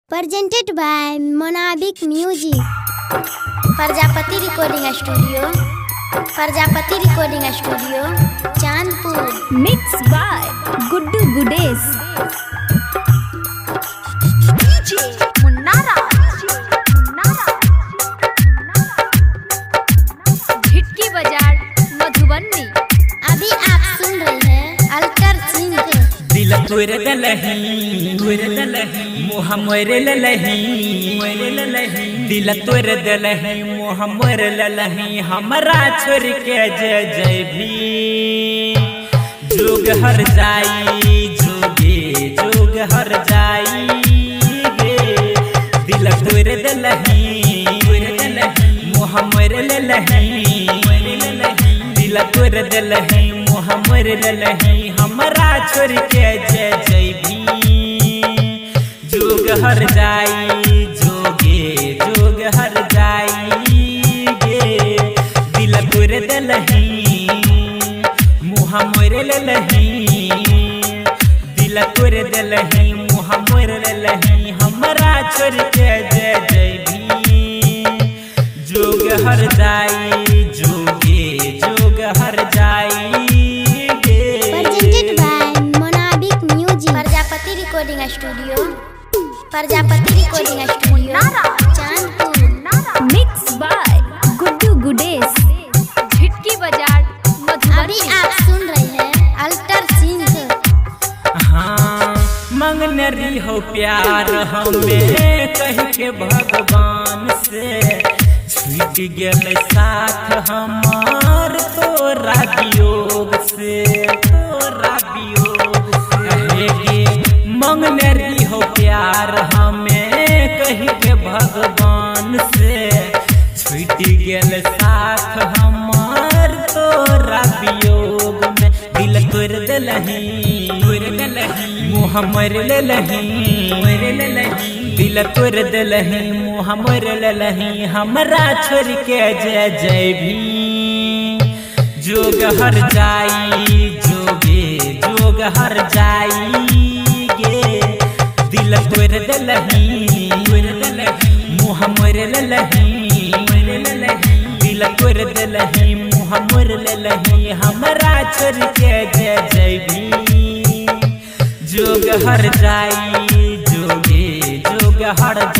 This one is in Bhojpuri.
Presented by Monabic Music. Prajapati recording studio, Prajapati recording studio, Chandpur. Mixed by Guddu Gudes. DJ Munnara, Jhitki Bazar Madhubani. अभी आप सुन रहे हैं अल्टर सिंह। दिल तोरे दलही मोह मोरे ललही, दिल तोरे दलही मोह मोरे ललही। हमरा छोड़ के जय जय भी जोग हर जाई, जोगे जोग हर जाई गे। दिल तोरे दलही मोह मोरे ललही, दिल तोरे दलही मोह मोरे ललही। हमरा छोड़ के जय जय भी जोग हर जाई, जोगे जोग हर जाई गे। दिल तोरे दलही मुँह मोरे ललही, दिल तोरे दलही मुँह मोरे ललही। हमरा छोड़ के जय जय भी जोग हर जाई, जोगे जोग हर जाई गे। Presented by Monabic Music. Prajapati recording studio, Prajapati recording studio, Chandpur. Mixed by Guddu Gudes. Jhitki Bazar अभी मधुबनी। आप सुन रहे हैं अल्टर सिंह। हाँ मंगने रही हो प्यार हमें कह के भगवान से। छूट गेल साथ हमार तोरा वियोग से, तोरा वियोग से। मंगने रही हो प्यार हमें कह के भगवान से। छूट गेल साथ हमार तोरा वियोग में। दिल तोड़ दलही मुँह मोर ललही, दिल तोड़ दलही मुँह मोर ललही। हमरा छोड़ के जय जय भी जोग हर जाई, जोगे जोग हर जाई गे। दिल तोड़ दलही मुँह मोर ललही, दिल तोड़ दलही मुँह मोर ललही। हमरा छोड़ के जय जय भी जोग हर जाई, जोगे जोग हर